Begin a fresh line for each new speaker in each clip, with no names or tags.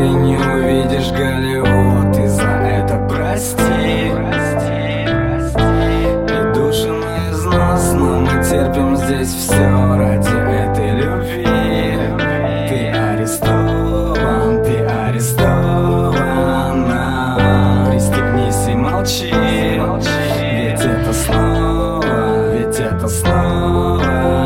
ты не увидишь Голливуд, и за это прости. И души мы износ, но мы терпим здесь все ради этой любви. Ты арестован, ты арестована. Пристегнись и молчи, ведь это снова, ведь это снова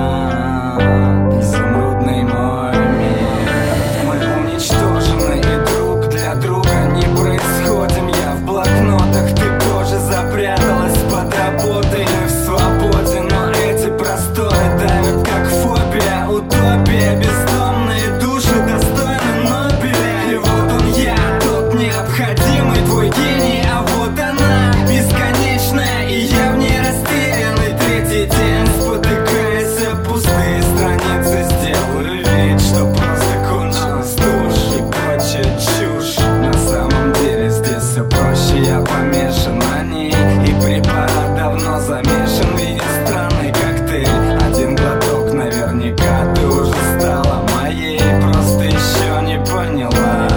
изумрудный мой мир. Мы уничтожены и друг для друга не происходим. Я в блокнотах, ты тоже запряталась под работой. Мы в свободе, но эти просторы давят как фобия. Утопия, бездомные души достойны Нобеля. И вот он я, тот необходимый твой гений, а вот она бесконечная, и я в ней растерянный. Третий день, спотыкаясь о пустые страницы, сделаю вид, что просто кончилась тушь и прочая чушь. На самом деле здесь все проще, я помешан на ней, и препарат давно замешан. Видит странный коктейль, один глоток, наверняка ты уже стала моей, просто еще не поняла.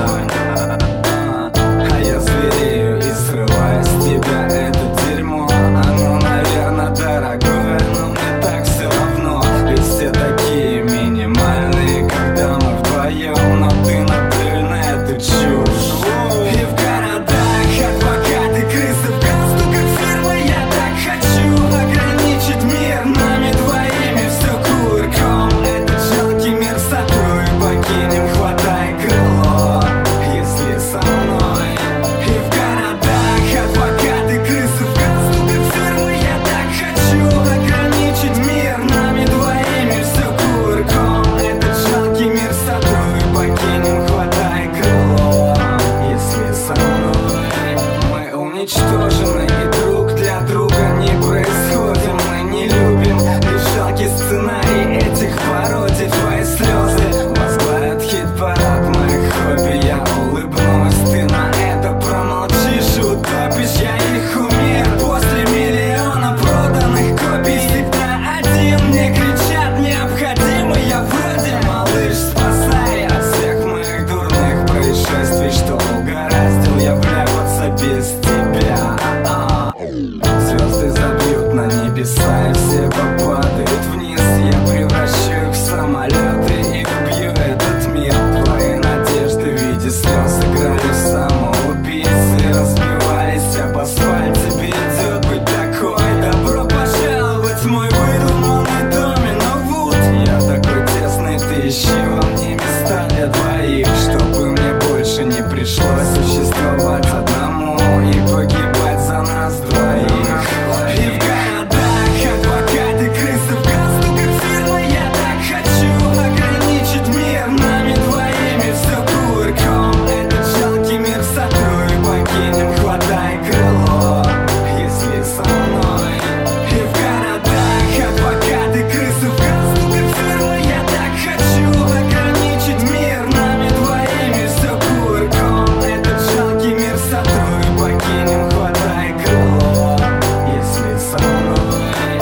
А я зверею и срываю с тебя это дерьмо. Оно, наверное, дорогое, но мне так все равно, ведь все такие минимальные, когда мы вдвоем. Но ты наплюй на эту чушь. И в городах адвокаты, крысы в галстуках фирмы. Я так хочу ограничить мир нами двоими, все кувырком. Этот жалкий мир сотру и покинем, хватай крыло, если со мной. И в городах адвокаты, крысы в галстуках фирмы. Я так хочу ограничить мир нами двоими, все кувырком. Этот жалкий мир сотру и покинем, хватай крыло, если со мной. Мы уничтожены и друг для друга не происходим. Мы не любим, лишь жалкий сценарий этих пародий. Твои слезы возглавят хит-парад моих хобби. Я улыбнусь, ты на это промолчишь и утопишь. Я их умер после миллиона проданных копий. Всегда один, мне кричат необходимый. Я вроде малыш, спасай от всех моих дурных происшествий, что угораздил я вляпаться без тебя. Звезды забьют на небеса, и все попадают вниз. Я превращу их в самолеты и убью этот мир. Твои надежды в виде слез играли в самоубийц и разбивались об асфальт. Тебе идет быть такой. Добро пожаловать в мой выдуманный домино-вуд. Я такой тесный, ты ищи во мне места для двоих, чтобы мне больше не пришлось существовать одному и погибать за нас двоих. И в городах адвокаты, крысы в галстуках фирмы. Я так хочу ограничить мир нами двоими, все кувырком. Этот жалкий мир сотру и покинем, хватай крыло, если со мной. И в городах адвокаты, крысы в галстуках фирмы. Я так хочу ограничить мир нами двоими, все кувырком. Этот жалкий мир сотру и покинем, хватай крыло, если со мной.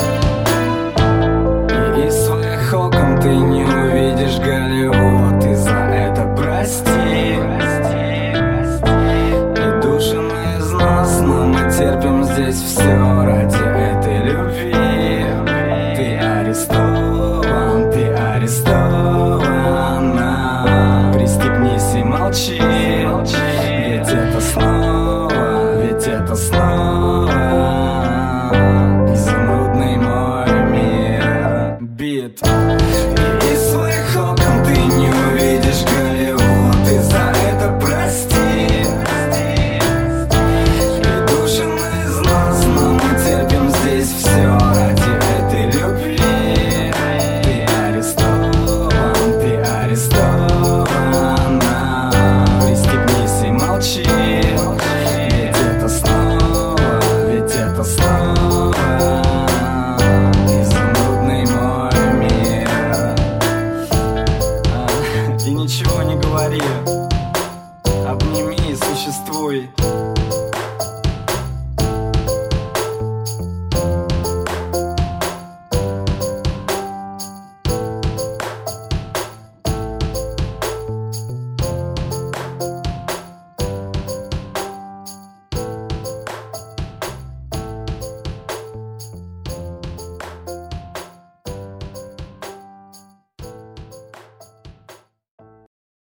И из своих окон ты не увидишь Голливуд, и за это прости. И души мы износ, но мы терпим здесь все ради этой любви. Ты арестован, ты арестована. Пристегнись и молчи, ведь это снова, ведь это снова изумрудный мой мир. Бит. И из своих окон ты не увидишь Голливуд, и за